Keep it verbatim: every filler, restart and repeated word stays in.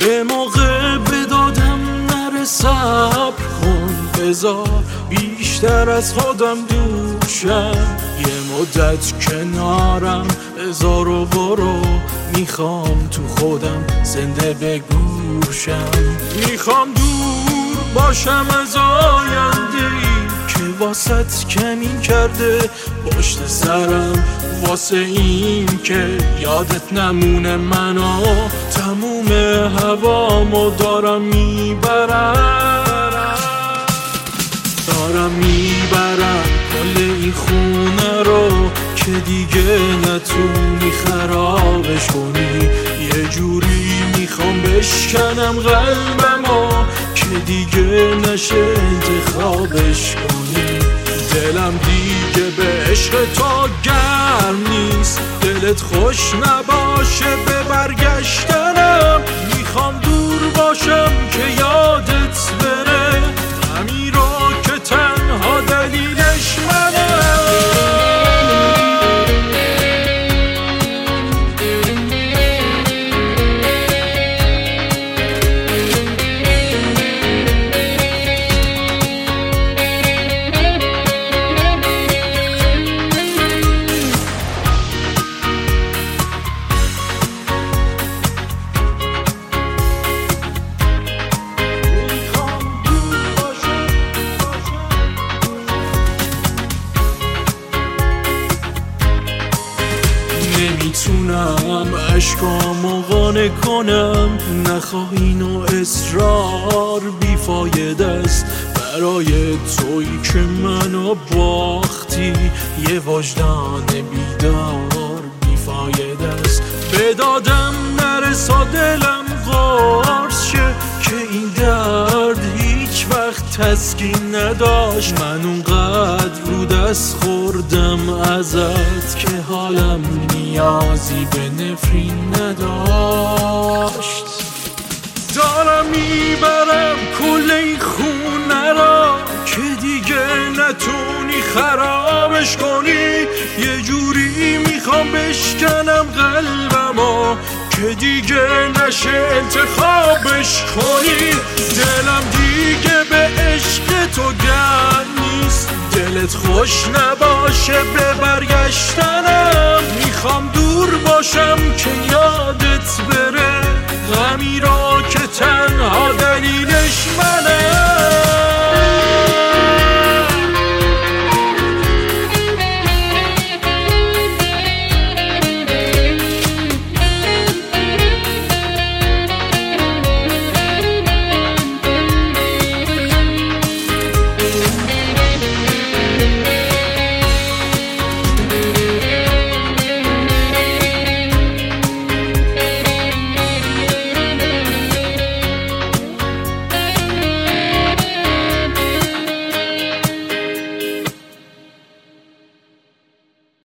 یه موقع بدادم نره صبر کن، بذار بیشتر از خودم دوشم، یه مدت کنارم بذار و برو، میخوام تو خودم زنده بگوشم. میخوام دور باشم از آینده‌ای که واسط کمین کرده پشت سرم، واسه این که یادت نمونه منو تموم هوامو دارم میبرم، دارم میبرم کل این خونه رو که دیگه نتونی خرابش کنی. یه جوری میخوام بشکنم قلبمو که دیگه نشه انتخابش کنی. دلم دیگه به عشق تو گرم نیست، دلت خوش نباشه به برگشتنم. میخوام دور باشم که یادت بره، همین رو که تنها دلیلش منم. نمیتونم عشقامو قانع کنم، نخواهین و اصرار بیفایده است. برای تویی که منو باختی یه وجدان بیدار بیفایده است. بدادم نرسا دلم قرص شه که این درد هیچ وقت تسکین نداشت. من اونقدر رو دست خوردم ازت که حالم نیازی به نفرین نداشت. دارم میبرم کل این خونه را که دیگه نتونی خرابش کنی. یه جوری میخوام بشکنم قلبمو که دیگه نشه انتخابش کنی. دلم دیگه به عشق تو گرم نیست، دلت خوش نباشه به برگشتنم. میخوام دور باشم